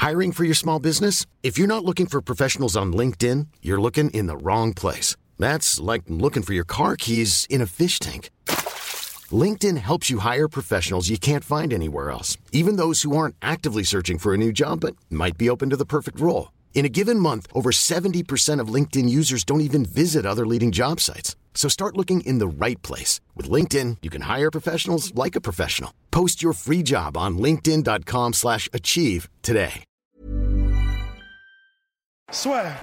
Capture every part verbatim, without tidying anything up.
Hiring for your small business? If you're not looking for professionals on LinkedIn, you're looking in the wrong place. That's like looking for your car keys in a fish tank. LinkedIn helps you hire professionals you can't find anywhere else, even those who aren't actively searching for a new job but might be open to the perfect role. In a given month, over seventy percent of LinkedIn users don't even visit other leading job sites. So start looking in the right place. With LinkedIn, you can hire professionals like a professional. Post your free job on linkedin.com slash achieve today. Soit.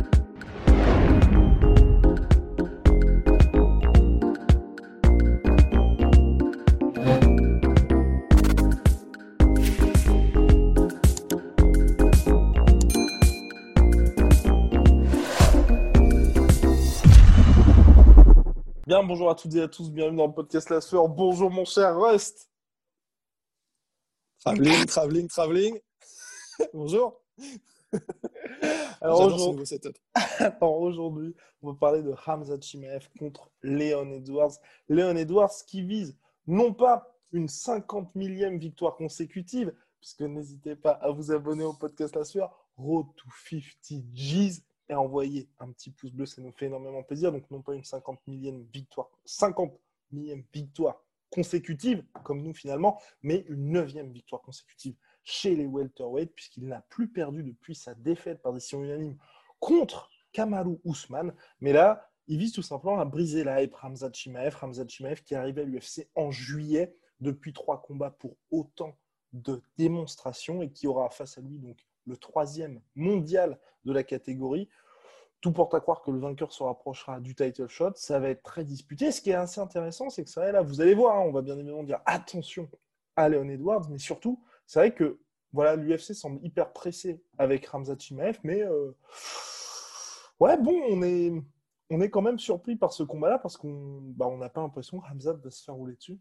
Bien, bonjour à toutes et à tous, bienvenue dans le podcast La Sueur. Bonjour mon cher Rust. Travelling, travelling, travelling. Bonjour. Alors, J'adore ce aujourd'hui... nouveau setup. Alors aujourd'hui, on va parler de Khamzat Chimaev contre Leon Edwards. Leon Edwards qui vise non pas une cinquante millième victoire consécutive, puisque n'hésitez pas à vous abonner au podcast La Sueur, Road to cinquante G's, et à envoyer un petit pouce bleu, ça nous fait énormément plaisir. Donc non pas une cinquante millième victoire, cinquante millième victoire consécutive, comme nous finalement, mais une neuvième victoire consécutive chez les welterweight, puisqu'il n'a plus perdu depuis sa défaite par décision unanime contre Kamaru Usman. Mais là, il vise tout simplement à briser la hype Khamzat Chimaev. Khamzat Chimaev qui est arrivé à l'U F C en juillet, depuis trois combats pour autant de démonstrations, et qui aura face à lui donc le troisième mondial de la catégorie. Tout porte à croire que le vainqueur se rapprochera du title shot. Ça va être très disputé. Ce qui est assez intéressant, c'est que ça, là, vous allez voir, hein, on va bien évidemment dire attention à Leon Edwards, mais surtout, c'est vrai que voilà, l'U F C semble hyper pressé avec Khamzat Chimaev, mais euh... ouais, bon, on est, on est quand même surpris par ce combat-là, parce qu'on bah, on n'a pas l'impression que Khamzat va se faire rouler dessus.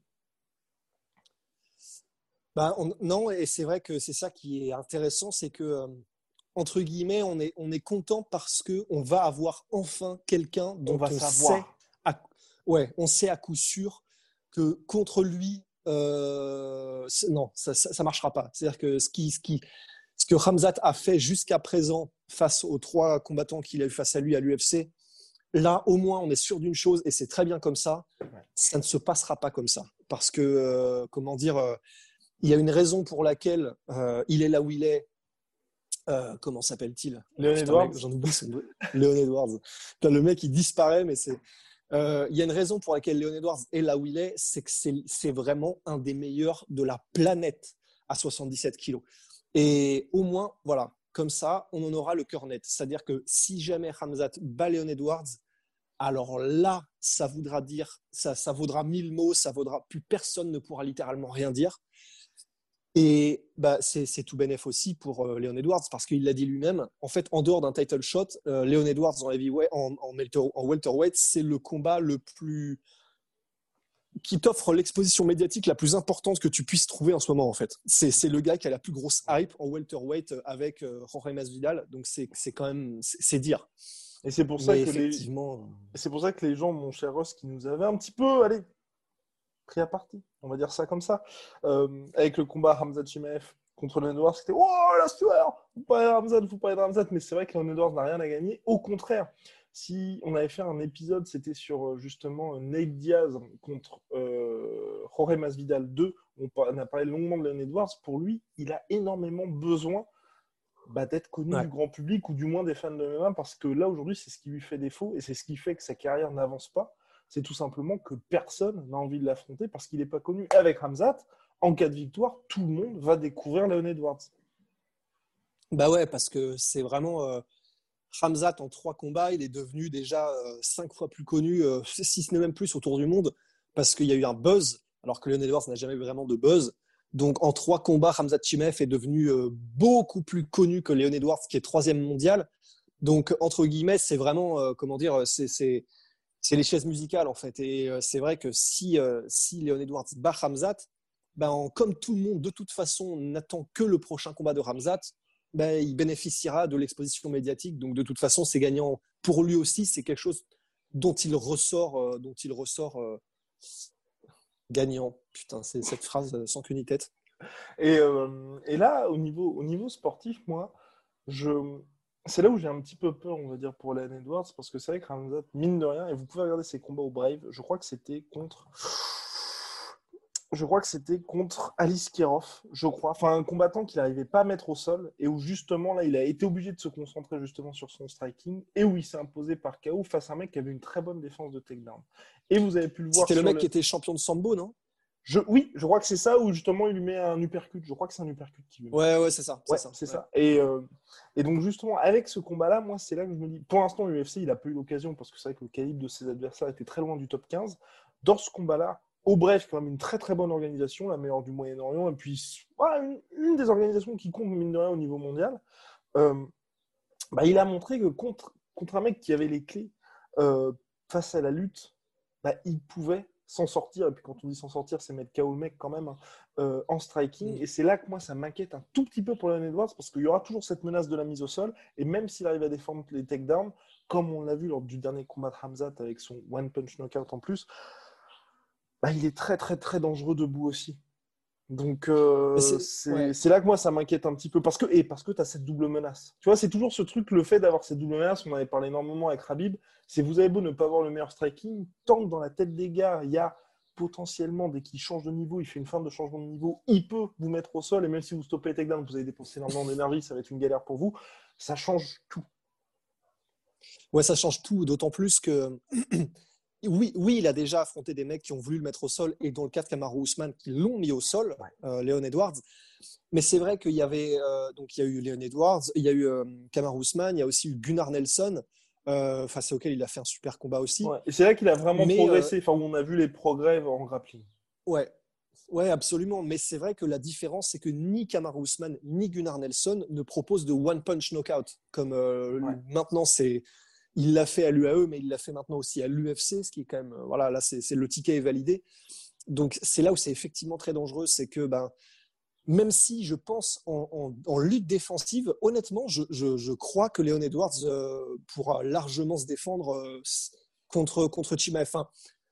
Bah, on, non, et c'est vrai que c'est ça qui est intéressant, c'est que, euh, entre guillemets, on est, on est content parce qu'on va avoir enfin quelqu'un dont On va on savoir. sait, à, ouais, on sait à coup sûr que contre lui, euh, non, ça ne marchera pas. C'est-à-dire que ce, qui, ce, qui, ce que Khamzat a fait jusqu'à présent face aux trois combattants qu'il a eu face à lui à l'U F C, là, au moins, on est sûr d'une chose, et c'est très bien comme ça, Ouais. ça ne se passera pas comme ça. Parce que, euh, comment dire, euh, il y a une raison pour laquelle euh, il est là où il est. Euh, comment s'appelle-t-il ? Leon Putain, Edwards. mec, j'en oublie son nom. Leon Edwards. Putain, le mec, il disparaît, mais c'est... Euh, il y a une raison pour laquelle Leon Edwards est là où il est, c'est que c'est, c'est vraiment un des meilleurs de la planète à soixante-dix-sept kilos. Et au moins, voilà, comme ça, on en aura le cœur net. C'est-à-dire que si jamais Khamzat bat Leon Edwards, alors là, ça voudra dire, ça, ça vaudra mille mots, ça vaudra, plus personne ne pourra littéralement rien dire. Et bah, c'est, c'est tout bénef aussi pour euh, Leon Edwards, parce qu'il l'a dit lui-même. En fait, en dehors d'un title shot, euh, Leon Edwards en heavyweight, en, en, welter, en welterweight, c'est le combat le plus qui t'offre l'exposition médiatique la plus importante que tu puisses trouver en ce moment. En fait, c'est, c'est le gars qui a la plus grosse hype en welterweight avec euh, Jorge Masvidal. Donc c'est, c'est quand même, c'est, c'est dire. Et c'est pour ça Mais que effectivement, les, c'est pour ça que les gens, mon cher Ross, qui nous avaient un petit peu, allez, pris à partie, on va dire ça comme ça, euh, avec le combat Khamzat Chimaev contre Leon Edwards, c'était « Oh, la sueur, faut pas être Khamzat, faut pas être Khamzat », mais c'est vrai que Leon Edwards n'a rien à gagner. Au contraire, si on avait fait un épisode, c'était sur justement Nate Diaz contre euh, Jorge Masvidal deux, on a parlé longuement de Leon Edwards. Pour lui, il a énormément besoin bah, d'être connu ouais. du grand public, ou du moins des fans de M M A, parce que là, aujourd'hui, c'est ce qui lui fait défaut, et c'est ce qui fait que sa carrière n'avance pas. C'est tout simplement que personne n'a envie de l'affronter parce qu'il n'est pas connu. Avec Khamzat, en cas de victoire, tout le monde va découvrir Leon Edwards. Bah ouais, parce que c'est vraiment euh, Khamzat en trois combats, il est devenu déjà euh, cinq fois plus connu, euh, si ce n'est même plus autour du monde, parce qu'il y a eu un buzz, alors que Leon Edwards n'a jamais eu vraiment de buzz. Donc en trois combats, Khamzat Chimaev est devenu euh, beaucoup plus connu que Leon Edwards, qui est troisième mondial. Donc entre guillemets, c'est vraiment, euh, comment dire, c'est, c'est c'est les chaises musicales en fait. Et euh, c'est vrai que si, euh, si Leon Edwards bat Khamzat, ben, en, comme tout le monde de toute façon n'attend que le prochain combat de Khamzat, ben, il bénéficiera de l'exposition médiatique. Donc de toute façon, c'est gagnant pour lui aussi. C'est quelque chose dont il ressort, euh, dont il ressort euh, gagnant. Putain, c'est cette phrase euh, sans queue ni tête. Et, euh, et là, au niveau, au niveau sportif, moi, je... c'est là où j'ai un petit peu peur, on va dire, pour Leon Edwards, parce que c'est vrai que Ramzat, mine de rien, et vous pouvez regarder ses combats au Brave, je crois que c'était contre... Je crois que c'était contre Alice Kirov, je crois. Enfin, un combattant qu'il n'arrivait pas à mettre au sol, et où justement, là, il a été obligé de se concentrer justement sur son striking, et où il s'est imposé par K O face à un mec qui avait une très bonne défense de takedown. Et vous avez pu le voir C'était le sur mec le... qui était champion de sambo, non? Je... Oui, je crois que c'est ça, où justement, il lui met un uppercut. Je crois que c'est un uppercut qu'il lui met. Ouais, ouais, c'est ça. C'est Ouais, ça. c'est Ouais. ça. Et, euh, et donc, justement, avec ce combat-là, moi, c'est là que je me dis, pour l'instant, l'U F C, il n'a pas eu l'occasion, parce que c'est vrai que le calibre de ses adversaires était très loin du top quinze. Dans ce combat-là, au bref, quand même une très très bonne organisation, la meilleure du Moyen-Orient, et puis voilà, une, une des organisations qui compte, mine de rien, au niveau mondial. Euh, bah, il a montré que contre, contre un mec qui avait les clés euh, face à la lutte, bah, il pouvait s'en sortir. Et puis quand on dit s'en sortir, c'est mettre K O le mec quand même, hein, euh, en striking. Mm. Et c'est là que moi, ça m'inquiète un tout petit peu pour Leon Edwards, parce qu'il y aura toujours cette menace de la mise au sol. Et même s'il arrive à défendre les takedowns, comme on l'a vu lors du dernier combat de Hamzat avec son one punch knockout en plus, bah, il est très très très dangereux debout aussi. Donc euh, C'est, c'est ouais. c'est là que moi ça m'inquiète un petit peu parce que et parce que tu as cette double menace. Tu vois, c'est toujours ce truc, le fait d'avoir cette double menace, on en avait parlé énormément avec Khabib, c'est vous avez beau ne pas avoir le meilleur striking, tant que dans la tête des gars, il y a potentiellement, dès qu'il change de niveau, il fait une fin de changement de niveau, il peut vous mettre au sol et même si vous stoppez les takedowns, vous avez dépensé énormément d'énergie, ça va être une galère pour vous, ça change tout. Ouais, ça change tout, d'autant plus que oui, oui, il a déjà affronté des mecs qui ont voulu le mettre au sol et dans le cas de Kamaru Usman qui l'ont mis au sol, Ouais. euh, Leon Edwards. Mais c'est vrai qu'il y avait euh, donc il y a eu Leon Edwards, il y a eu euh, Kamaru Usman, il y a aussi eu Gunnar Nelson, euh, face auquel il a fait un super combat aussi. Ouais. Et c'est là qu'il a vraiment Mais euh, progressé, enfin où on a vu les progrès en grappling. ouais, ouais, absolument. Mais c'est vrai que la différence, c'est que ni Kamaru Usman ni Gunnar Nelson ne proposent de one punch knockout comme euh, Ouais. maintenant c'est. Il l'a fait à l'U A E, mais il l'a fait maintenant aussi à l'U F C, ce qui est quand même, voilà, là, c'est, c'est le ticket est validé. Donc, c'est là où c'est effectivement très dangereux, c'est que, ben, même si je pense en, en, en lutte défensive, honnêtement, je, je, je crois que Leon Edwards euh, pourra largement se défendre euh, contre, contre Chimaev. Enfin,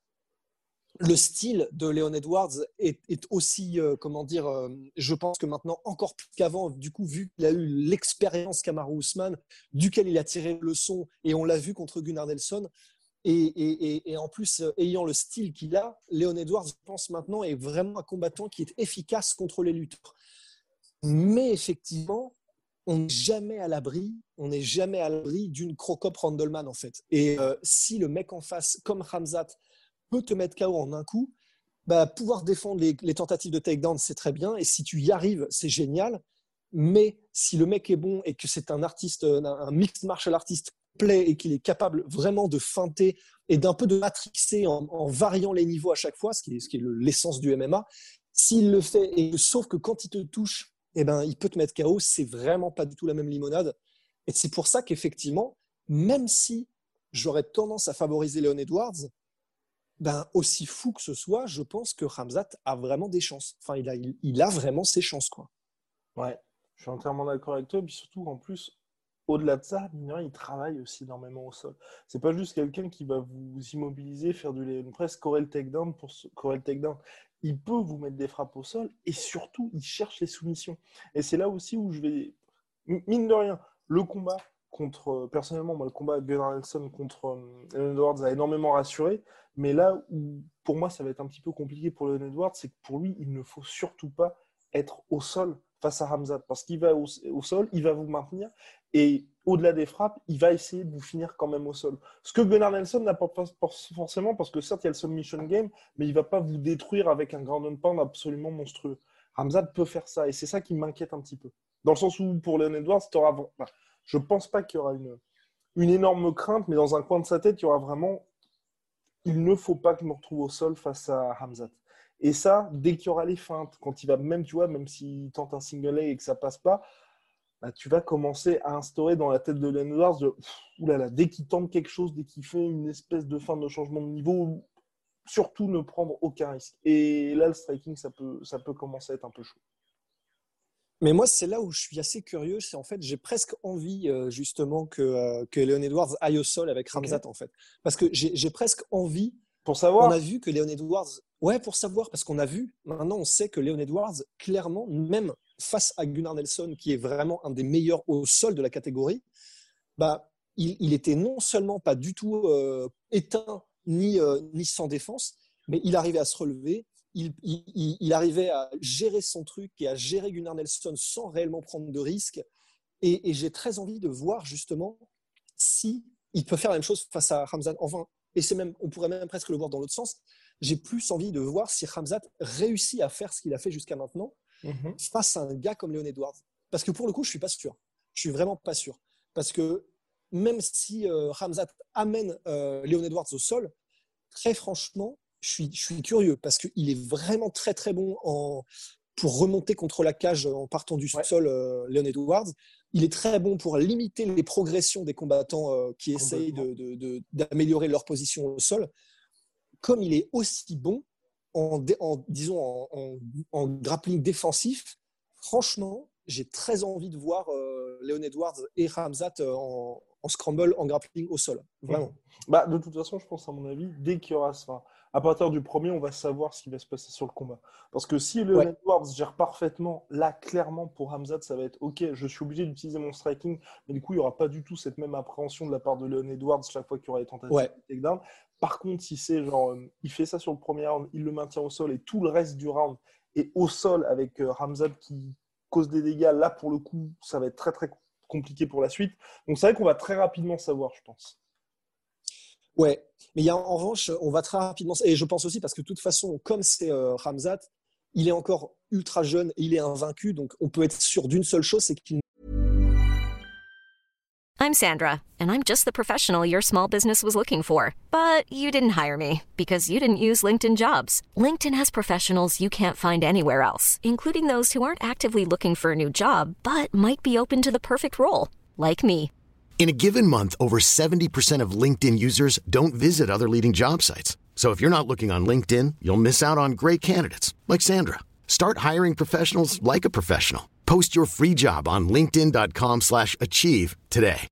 le style de Leon Edwards est, est aussi, euh, comment dire, euh, je pense que maintenant, encore plus qu'avant, du coup, vu qu'il a eu l'expérience Kamaru Usman, duquel il a tiré le leçon, et on l'a vu contre Gunnar Nelson, et, et, et, et en plus, euh, ayant le style qu'il a, Leon Edwards, je pense maintenant, est vraiment un combattant qui est efficace contre les lutteurs. Mais effectivement, on n'est jamais à l'abri, on n'est jamais à l'abri d'une Crocop Randleman, en fait. Et euh, si le mec en face, comme Khamzat, peut te mettre K O en un coup, bah, pouvoir défendre les, les tentatives de takedown, c'est très bien. Et si tu y arrives, c'est génial. Mais si le mec est bon et que c'est un artiste, un mixed martial artist complet et qu'il est capable vraiment de feinter et d'un peu de matrixer en, en variant les niveaux à chaque fois, ce qui est, ce qui est l'essence du M M A, s'il le fait, et sauf que quand il te touche, eh ben, il peut te mettre K O, c'est vraiment pas du tout la même limonade. Et c'est pour ça qu'effectivement, même si j'aurais tendance à favoriser Leon Edwards, ben, aussi fou que ce soit, je pense que Khamzat a vraiment des chances. Enfin, il a, il, il a vraiment ses chances, quoi. Ouais, je suis entièrement d'accord avec toi. Et puis surtout, en plus, au-delà de ça, mine de rien, il travaille aussi énormément au sol. C'est pas juste quelqu'un qui va vous immobiliser, faire du Leon Press, scorer le takedown pour scorer le takedown. Il peut vous mettre des frappes au sol et surtout, il cherche les soumissions. Et c'est là aussi où je vais. Mine de rien, le combat contre. Personnellement, moi, le combat de Gunnar Nelson contre euh, Leon Edwards a énormément rassuré. Mais là où, pour moi, ça va être un petit peu compliqué pour Leon Edwards, c'est que pour lui, il ne faut surtout pas être au sol face à Khamzat. Parce qu'il va au, au sol, il va vous maintenir. Et au-delà des frappes, il va essayer de vous finir quand même au sol. Ce que Gunnar Nelson n'apporte pas forcément, parce que certes, il y a le submission game, mais il ne va pas vous détruire avec un ground and pound absolument monstrueux. Khamzat peut faire ça, et c'est ça qui m'inquiète un petit peu. Dans le sens où, pour Leon Edwards, bah, je ne pense pas qu'il y aura une, une énorme crainte, mais dans un coin de sa tête, il y aura vraiment il ne faut pas que je me retrouve au sol face à Khamzat. Et ça, dès qu'il y aura les feintes, quand il va même, tu vois, même s'il tente un single leg et que ça passe pas, bah, tu vas commencer à instaurer dans la tête de Leon Edwards de oulala, dès qu'il tente quelque chose, dès qu'il fait une espèce de fin de changement de niveau, surtout ne prendre aucun risque. Et là, le striking, ça peut, ça peut commencer à être un peu chaud. Mais moi, c'est là où je suis assez curieux. C'est en fait, j'ai presque envie euh, justement que, euh, que Leon Edwards aille au sol avec Khamzat, Okay. en fait. Parce que j'ai, j'ai presque envie. Pour On a savoir. vu que Leon Edwards, Ouais, pour savoir, parce qu'on a vu, maintenant on sait que Leon Edwards, clairement, même face à Gunnar Nelson, qui est vraiment un des meilleurs au sol de la catégorie, bah, il, il était non seulement pas du tout euh, éteint ni, euh, ni sans défense, mais il arrivait à se relever, il, il, il arrivait à gérer son truc et à gérer Gunnar Nelson sans réellement prendre de risques. Et, et j'ai très envie de voir justement si il peut faire la même chose face à Khamzat. Enfin, et c'est même, on pourrait même presque le voir dans l'autre sens. J'ai plus envie de voir si Khamzat réussit à faire ce qu'il a fait jusqu'à maintenant Mhm. face à un gars comme Leon Edwards. Parce que pour le coup, je suis pas sûr. Je suis vraiment pas sûr. Parce que même si euh, Khamzat amène euh, Leon Edwards au sol, très franchement, je suis, je suis curieux parce qu'il est vraiment très très bon en, pour remonter contre la cage en partant du Ouais, sol, euh, Leon Edwards. Il est très bon pour limiter les progressions des combattants euh, qui essayent complètement. de, de, de, d'améliorer leur position au sol. Comme il est aussi bon en, en disons, en, en, en grappling défensif, franchement, j'ai très envie de voir euh, Leon Edwards et Khamzat euh, en, en scramble, en grappling au sol. Mhm. Vraiment. Bah, de toute façon, je pense, à mon avis, dès qu'il y aura ça, à partir du premier, on va savoir ce qui va se passer sur le combat. Parce que si Leon Ouais, Edwards gère parfaitement, là, clairement, pour Hamzat, ça va être OK, je suis obligé d'utiliser mon striking, mais du coup, il n'y aura pas du tout cette même appréhension de la part de Leon Edwards chaque fois qu'il y aura des tentatives ouais. de takedown. Par contre, si c'est genre, euh, il fait ça sur le premier round, il le maintient au sol et tout le reste du round est au sol avec euh, Hamzat qui cause des dégâts, là, pour le coup, ça va être très, très compliqué pour la suite. Donc, c'est vrai qu'on va très rapidement savoir, je pense. Ouais, mais il y a en revanche, on va très rapidement, et je pense aussi parce que de toute façon, comme c'est euh, Khamzat, il est encore ultra jeune et il est invaincu, donc on peut être sûr d'une seule chose, c'est qu'il. I'm Sandra, and I'm just the professional your small business was looking for. But you didn't hire me because you didn't use LinkedIn Jobs. LinkedIn has professionals you can't find anywhere else, including those who aren't actively looking for a new job, but might be open to the perfect role, like me. In a given month, over seventy percent of LinkedIn users don't visit other leading job sites. So if you're not looking on LinkedIn, you'll miss out on great candidates like Sandra. Start hiring professionals like a professional. Post your free job on linkedin.com slash achieve today.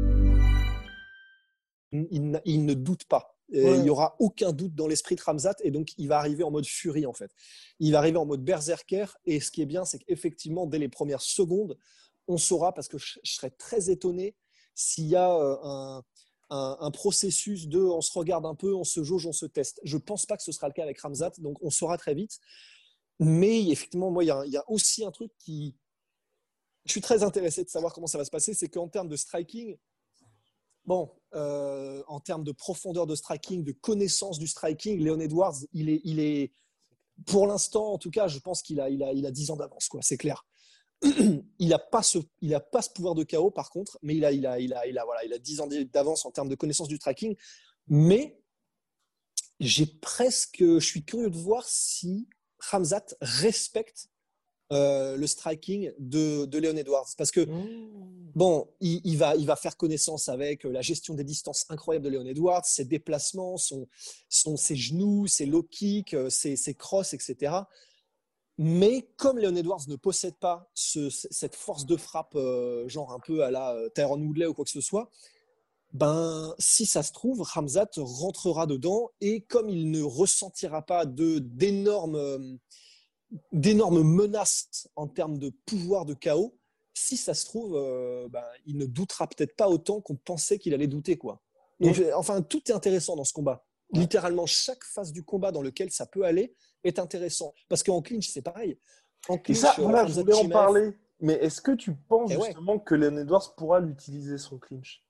Il, il ne doute pas. Et il n'y Ouais. aura aucun doute dans l'esprit de Khamzat et donc il va arriver en mode furie en fait. Il va arriver en mode berserker et ce qui est bien, c'est qu'effectivement, dès les premières secondes, on saura parce que je, je serais très étonné s'il y a euh, un, un, un processus de on se regarde un peu, on se jauge, on se teste. Je ne pense pas que ce sera le cas avec Khamzat, donc on saura très vite. Mais effectivement, moi, il y a, il y a aussi un truc qui. Je suis très intéressé de savoir comment ça va se passer, c'est qu'en termes de striking, bon, euh, en termes de profondeur de striking, de connaissance du striking, Leon Edwards, il est, il est pour l'instant, en tout cas, je pense qu'il a, il a, il a dix ans d'avance, quoi, c'est clair. Il n'a pas, ce, il a pas ce pouvoir de K O, par contre, mais il a, il a, il a, il a, voilà, il a dix ans d'avance en termes de connaissance du striking. Mais j'ai presque, je suis curieux de voir si Khamzat respecte euh, le striking de, de Leon Edwards. Parce que Mmh. bon, il, il, va, il va faire connaissance avec la gestion des distances incroyables de Leon Edwards, ses déplacements, son, son, ses genoux, ses low kicks, ses, ses crosses, et cetera. Mais comme Leon Edwards ne possède pas ce, cette force de frappe, euh, genre un peu à la euh, Tyron Woodley ou quoi que ce soit, ben, si ça se trouve, Khamzat rentrera dedans et comme il ne ressentira pas de, d'énormes, euh, d'énormes menaces en termes de pouvoir de K O, si ça se trouve, euh, ben, il ne doutera peut-être pas autant qu'on pensait qu'il allait douter, quoi. Donc, Mmh. enfin, tout est intéressant dans ce combat. Ouais. Littéralement, chaque phase du combat dans lequel ça peut aller est intéressant. Parce qu'en clinch, c'est pareil. En Et ça, clinch, euh, voilà, je Khamzat voulais en Chimaev, parler. Mais est-ce que tu penses eh ouais, justement que Leon Edwards pourra l'utiliser son clinch?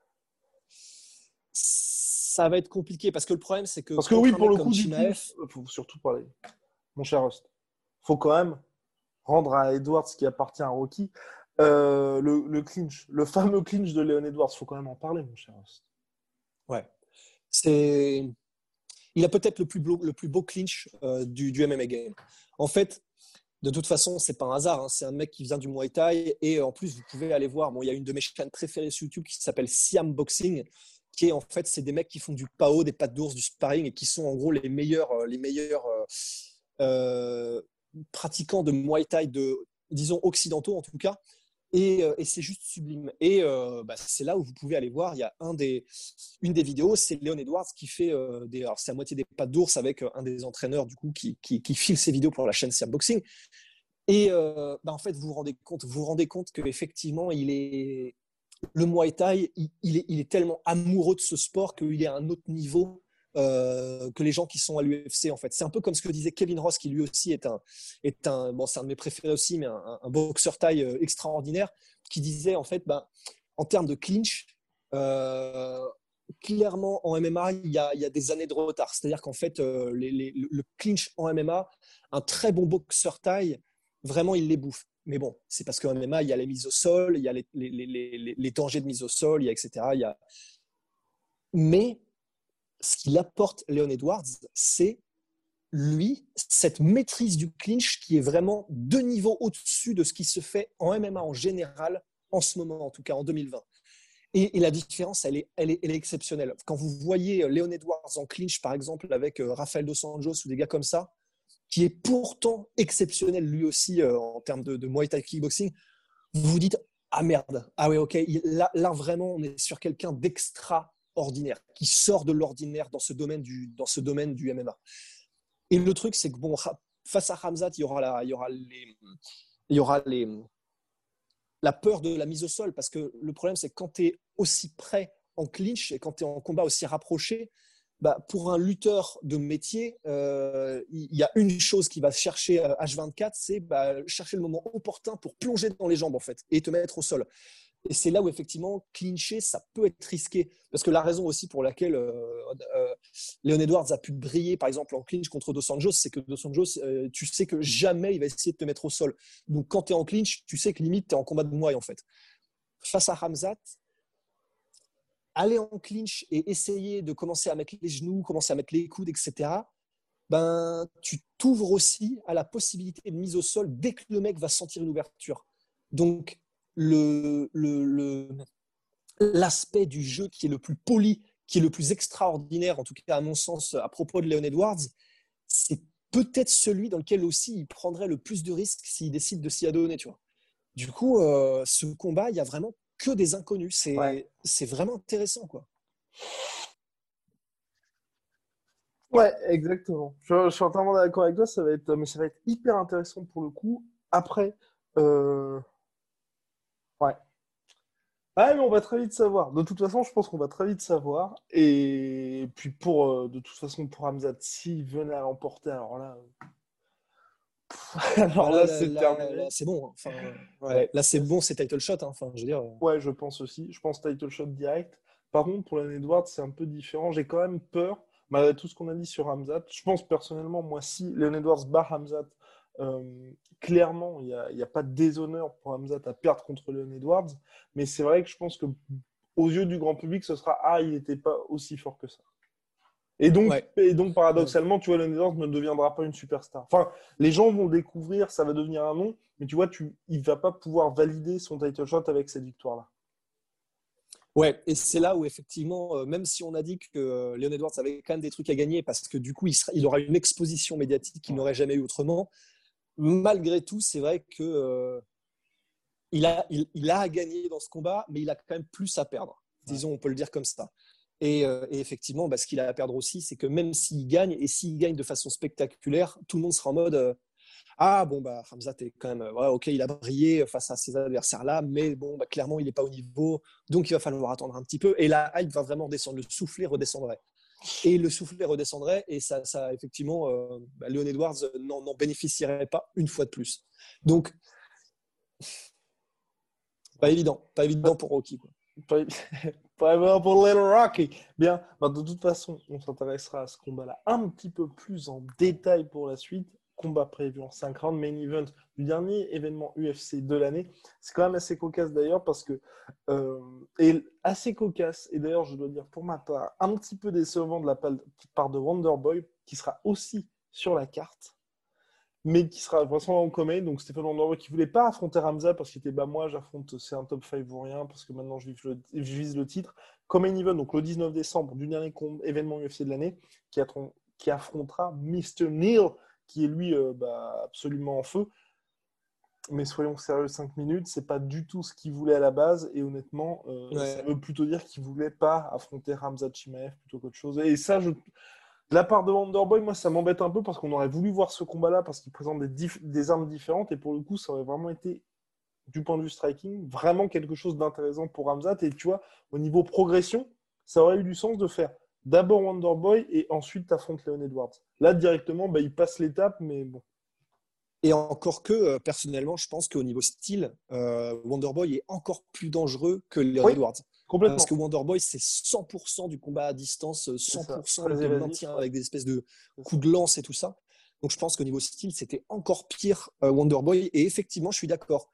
ça va être compliqué parce que le problème, c'est que Parce que oui, contre un pour mec le comme coup du Chimaev, clinch, il faut surtout parler. Mon cher Rust, faut quand même rendre à Edwards ce qui appartient à Rocky. Euh, le, le clinch, le fameux clinch de Leon Edwards, faut quand même en parler, mon cher Rust. ouais, c'est, il a peut-être le plus beau, le plus beau clinch euh, du, du M M A game. En fait, de toute façon, c'est pas un hasard. Hein. C'est un mec qui vient du Muay Thai et en plus, vous pouvez aller voir. Bon, il y a une de mes chaînes préférées sur YouTube qui s'appelle Siam Boxing, qui est en fait, c'est des mecs qui font du P A O, des pattes d'ours, du sparring et qui sont en gros les meilleurs, euh, les meilleurs euh, euh, pratiquants de Muay Thai de, disons occidentaux en tout cas. Et, euh, et c'est juste sublime. Et euh, bah, c'est là où vous pouvez aller voir. Il y a un des, une des vidéos, c'est Leon Edwards qui fait euh, des. Alors, c'est à moitié des pattes d'ours avec euh, un des entraîneurs du coup qui, qui, qui file ses vidéos pour la chaîne Siam Boxing. Et euh, bah, en fait, vous vous rendez compte, vous vous rendez compte qu'effectivement, il est le Muay Thai, il, il, est, il est tellement amoureux de ce sport qu'il est à un autre niveau euh, que les gens qui sont à l'U F C en fait. C'est un peu comme ce que disait Kevin Ross, qui lui aussi est un, est un bon, c'est un de mes préférés aussi, mais un, un boxeur thaï euh, extraordinaire, qui disait en fait, ben, en termes de clinch, euh, clairement en M M A, il y a, il y a des années de retard. C'est-à-dire qu'en fait, euh, les, les, le clinch en M M A, un très bon boxeur thaï, vraiment, il les bouffe. Mais bon, c'est parce qu'en M M A, il y a les mises au sol, il y a les, les, les, les, les dangers de mise au sol, il y a et cetera. Il y a... Mais ce qu'il apporte, Leon Edwards, c'est lui, cette maîtrise du clinch qui est vraiment deux niveaux au-dessus de ce qui se fait en M M A en général, en ce moment, en tout cas en deux mille vingt. Et, et la différence, elle est, elle, est, elle est exceptionnelle. Quand vous voyez Leon Edwards en clinch, par exemple, avec euh, Rafael Dos Anjos ou des gars comme ça, qui est pourtant exceptionnel lui aussi euh, en termes de, de Muay Thai kickboxing, vous vous dites « Ah merde, ah ouais, ok, là, là vraiment, on est sur quelqu'un d'extraordinaire, qui sort de l'ordinaire dans ce domaine du, dans ce domaine du M M A. » Et le truc, c'est que bon, face à Khamzat, il y aura, la, il y aura, les, il y aura les, la peur de la mise au sol, parce que le problème, c'est que quand tu es aussi près en clinch et quand tu es en combat aussi rapproché, bah, pour un lutteur de métier, euh, il y a une chose qui va chercher H vingt-quatre, c'est bah, chercher le moment opportun pour plonger dans les jambes en fait et te mettre au sol. Et c'est là où effectivement clincher, ça peut être risqué, parce que la raison aussi pour laquelle euh, euh, Leon Edwards a pu briller par exemple en clinch contre Dos Anjos, c'est que Dos Anjos, euh, tu sais que jamais il va essayer de te mettre au sol. Donc quand tu es en clinch, tu sais que limite tu es en combat de Muay en fait. Face à Khamzat, aller en clinch et essayer de commencer à mettre les genoux, commencer à mettre les coudes, et cetera, ben, tu t'ouvres aussi à la possibilité de mise au sol dès que le mec va sentir une ouverture. Donc, le, le, le, l'aspect du jeu qui est le plus poli, qui est le plus extraordinaire, en tout cas à mon sens, à propos de Leon Edwards, c'est peut-être celui dans lequel aussi il prendrait le plus de risques s'il décide de s'y adonner, tu vois. Du coup, euh, ce combat, il y a vraiment que des inconnus. C'est, ouais. c'est vraiment intéressant, quoi. Ouais, exactement. Je, je suis entièrement d'accord avec toi. Ça va être, mais ça va être hyper intéressant pour le coup. Après, euh... ouais. Ah, mais on va très vite savoir. De toute façon, je pense qu'on va très vite savoir. Et puis, pour, euh, de toute façon, pour Khamzat, s'il venait à l'emporter, alors là. alors là, là, c'est là, terminé. Là, c'est bon. Enfin, ouais. Ouais. Là, c'est bon, c'est title shot. Hein. Enfin, je veux dire. Ouais, je pense aussi. Je pense title shot direct. Par contre, pour Leon Edwards, c'est un peu différent. J'ai quand même peur, malgré tout ce qu'on a dit sur Khamzat. Je pense personnellement, moi, si Leon Edwards bat Khamzat, euh, clairement, il n'y a, a pas de déshonneur pour Khamzat à perdre contre Leon Edwards. Mais c'est vrai que je pense que aux yeux du grand public, ce sera ah, il n'était pas aussi fort que ça. Et donc, ouais. et donc, paradoxalement, ouais. tu vois, Leon Edwards ne deviendra pas une superstar. Enfin, les gens vont le découvrir, ça va devenir un nom, mais tu vois, tu, il ne va pas pouvoir valider son title shot avec cette victoire-là. Ouais, et c'est là où effectivement, euh, même si on a dit que euh, Leon Edwards avait quand même des trucs à gagner, parce que du coup, il, sera, il aura une exposition médiatique qu'il ouais. n'aurait jamais eu autrement, malgré tout, c'est vrai que euh, il, a, il, il a à gagner dans ce combat, mais il a quand même plus à perdre. Disons, ouais. on peut le dire comme ça. Et, euh, et effectivement, bah, ce qu'il a à perdre aussi, c'est que même s'il gagne, et s'il gagne de façon spectaculaire, tout le monde sera en mode euh, ah bon, bah, Khamzat est quand même, ouais, ok, il a brillé face à ces adversaires-là, mais bon, bah, clairement, il n'est pas au niveau, donc il va falloir attendre un petit peu. Et la hype va vraiment descendre, le soufflet redescendrait. Et le soufflet redescendrait, et ça, ça effectivement, euh, bah, Leon Edwards n'en, n'en bénéficierait pas une fois de plus. Donc, pas évident, pas évident pour Rocky, quoi. Pas, pas évident pour Little Rocky. Bien, bah, de toute façon, on s'intéressera à ce combat-là un petit peu plus en détail pour la suite. Combat prévu en cinq rounds, main event du dernier événement U F C de l'année. C'est quand même assez cocasse d'ailleurs parce que euh, et assez cocasse et d'ailleurs je dois dire pour ma part un petit peu décevant de la part de Wonderboy qui sera aussi sur la carte, mais qui sera vraisemblablement en commun. Donc Stephen Wonderboy qui voulait pas affronter Khamzat parce qu'il était bah moi j'affronte c'est un top cinq ou rien parce que maintenant je vise le, je vise le titre. Comme main event donc le dix-neuf décembre du dernier événement U F C de l'année qui, attend, qui affrontera mister Neal qui est lui euh, bah, absolument en feu. mais soyons sérieux, cinq minutes, c'est pas du tout ce qu'il voulait à la base. Et honnêtement, euh, Ouais. ça veut plutôt dire qu'il voulait pas affronter Khamzat Chimaev plutôt qu'autre chose. Et ça, je... de la part de Wonderboy, moi, ça m'embête un peu parce qu'on aurait voulu voir ce combat-là parce qu'il présente des, dif... des armes différentes. Et pour le coup, ça aurait vraiment été, du point de vue striking, vraiment quelque chose d'intéressant pour Khamzat. Et tu vois, au niveau progression, ça aurait eu du sens de faire d'abord Wonderboy et ensuite t'affrontes Leon Edwards. Là, directement, bah, il passe l'étape, mais bon. Et encore que, euh, personnellement, je pense qu'au niveau style, euh, Wonderboy est encore plus dangereux que Leon Oui, Edwards. Complètement. Parce que Wonderboy, c'est cent pour cent du combat à distance, cent pour cent de maintien avec des espèces de coups de lance et tout ça. Donc je pense qu'au niveau style, c'était encore pire euh, Wonderboy. Et effectivement, je suis d'accord.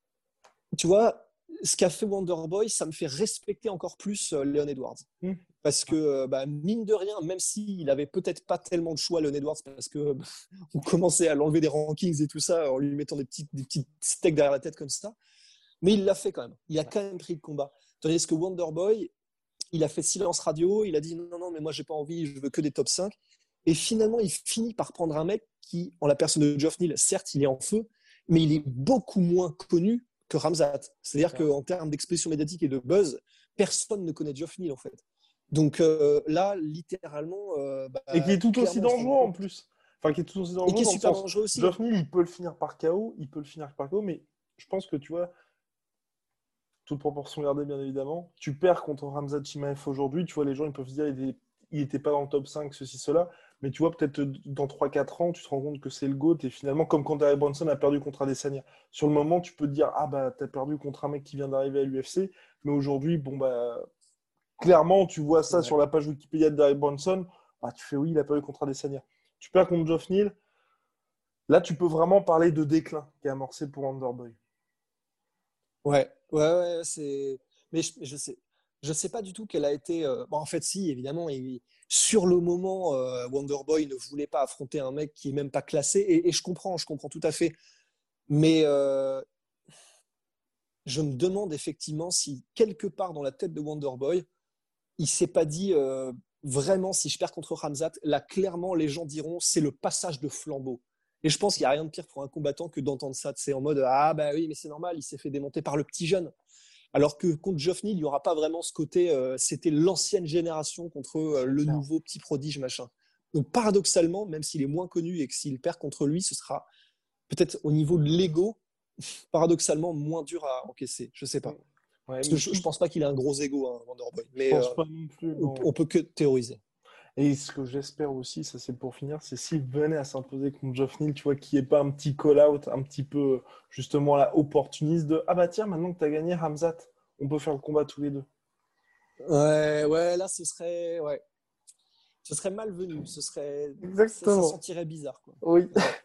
Tu vois, ce qu'a fait Wonderboy, ça me fait respecter encore plus euh, Leon Edwards. Mm. Parce que, bah, mine de rien, même s'il n'avait peut-être pas tellement de choix, Leon Edwards, parce qu'on bah, commençait à l'enlever des rankings et tout ça, en lui mettant des petits, des petits steaks derrière la tête comme ça. Mais il l'a fait quand même. Il a quand même pris le combat. Tandis que Wonderboy, il a fait silence radio, il a dit non, non, mais moi, j'ai pas envie, je veux que des top cinq. Et finalement, il finit par prendre un mec qui, en la personne de Geoff Neal, certes, il est en feu, mais il est beaucoup moins connu que Khamzat. C'est-à-dire ouais. qu'en termes d'expression médiatique et de buzz, personne ne connaît Geoff Neal, en fait. Donc euh, là, littéralement... Euh, bah, et qui est tout aussi dangereux, en plus. Enfin, qui est tout aussi dangereux. Et qui est super dangereux aussi. Geoff Neal, il peut le finir par K O, il peut le finir par K O, mais je pense que, tu vois, toute proportion gardée, bien évidemment, tu perds contre Khamzat Chimaev aujourd'hui, tu vois, les gens, ils peuvent se dire, il n'était pas dans le top cinq, ceci, cela, mais tu vois, peut-être dans trois quatre ans, tu te rends compte que c'est le GOAT, et finalement, comme quand Derek Brunson a perdu contre Adesanya. Sur le moment, tu peux te dire, ah bah, t'as perdu contre un mec qui vient d'arriver à l'U F C, mais aujourd'hui, bon bah... Clairement, tu vois ça ouais. sur la page Wikipédia de Derek Brunson, bah, tu fais oui, il a perdu contre Adesanya. Tu perds contre Geoff Neal, là, tu peux vraiment parler de déclin qui est amorcé pour Wonderboy. Ouais, ouais, ouais, c'est... Mais je, je sais... Je sais pas du tout quelle a été... Euh... Bon, en fait, si, évidemment, il... sur le moment, euh, Wonderboy ne voulait pas affronter un mec qui est même pas classé, et, et je comprends, je comprends tout à fait. Mais... Euh... je me demande effectivement si, quelque part dans la tête de Wonderboy, il ne s'est pas dit euh, vraiment, si je perds contre Khamzat, là, clairement, les gens diront c'est le passage de flambeau. Et je pense qu'il n'y a rien de pire pour un combattant que d'entendre ça. C'est en mode ah, bah oui, mais c'est normal, il s'est fait démonter par le petit jeune. Alors que contre Geoff Neal, il n'y aura pas vraiment ce côté euh, c'était l'ancienne génération contre euh, le nouveau petit prodige, machin. Donc, paradoxalement, même s'il est moins connu et que s'il perd contre lui, ce sera peut-être au niveau de l'ego, paradoxalement, moins dur à encaisser. Je ne sais pas. Ouais, Parce que je ne pense pas qu'il ait un gros ego, hein, Wonderboy. Mais je pense euh, pas non plus, on, on peut que théoriser. Et ce que j'espère aussi, ça c'est pour finir, c'est s'il venait à s'imposer contre Geoff Neal, tu vois, qu'il n'y ait pas un petit call-out, un petit peu, justement, là, opportuniste de « Ah bah tiens, maintenant que tu as gagné Khamzat, on peut faire le combat tous les deux. » Ouais, ouais, là, ce serait... Ouais. Ce serait malvenu, ce serait... Exactement. Ça, ça sentirait bizarre, quoi. Oui.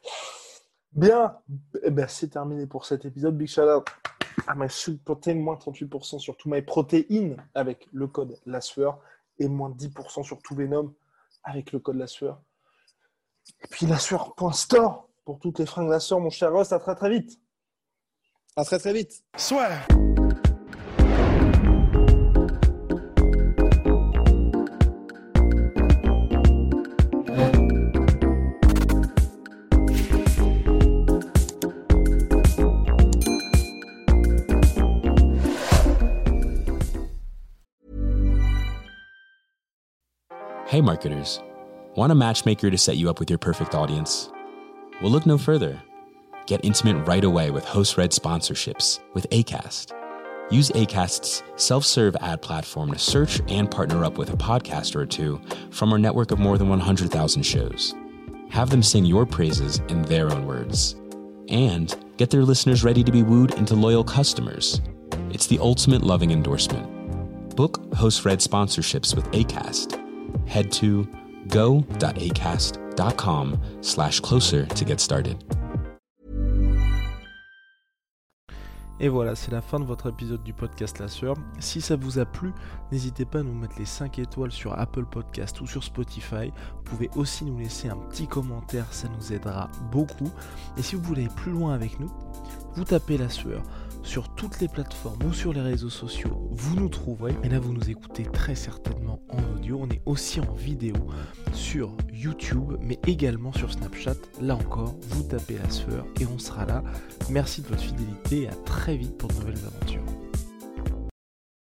Bien, eh ben, c'est terminé pour cet épisode. Big shout out à my sweet protein, moins trente-huit pour cent sur tout my protéines avec le code La Sueur et moins dix pour cent sur tout Venom avec le code La Sueur. Et puis la sueur point store pour toutes les fringues La Sueur, mon cher Ross. À très très vite. À très très vite. Soit. Hey marketers, want a matchmaker to set you up with your perfect audience? Well, look no further. Get intimate right away with host-read sponsorships with Acast. Use Acast's self-serve ad platform to search and partner up with a podcaster or two from our network of more than one hundred thousand shows. Have them sing your praises in their own words. And get their listeners ready to be wooed into loyal customers. It's the ultimate loving endorsement. Book host-read sponsorships with Acast. Head to go.acast.com slash closer to get started. Et voilà, c'est la fin de votre épisode du podcast La Sueur. Si ça vous a plu, n'hésitez pas à nous mettre les cinq étoiles sur Apple Podcast ou sur Spotify. Vous pouvez aussi nous laisser un petit commentaire, ça nous aidera beaucoup. Et si vous voulez aller plus loin avec nous, Vous tapez La Sueur sur toutes les plateformes ou sur les réseaux sociaux, vous nous trouverez. Et là, vous nous écoutez très certainement en audio. On est aussi en vidéo sur YouTube, mais également sur Snapchat. Là encore, vous tapez La Sueur et on sera là. Merci de votre fidélité et à très vite pour de nouvelles aventures.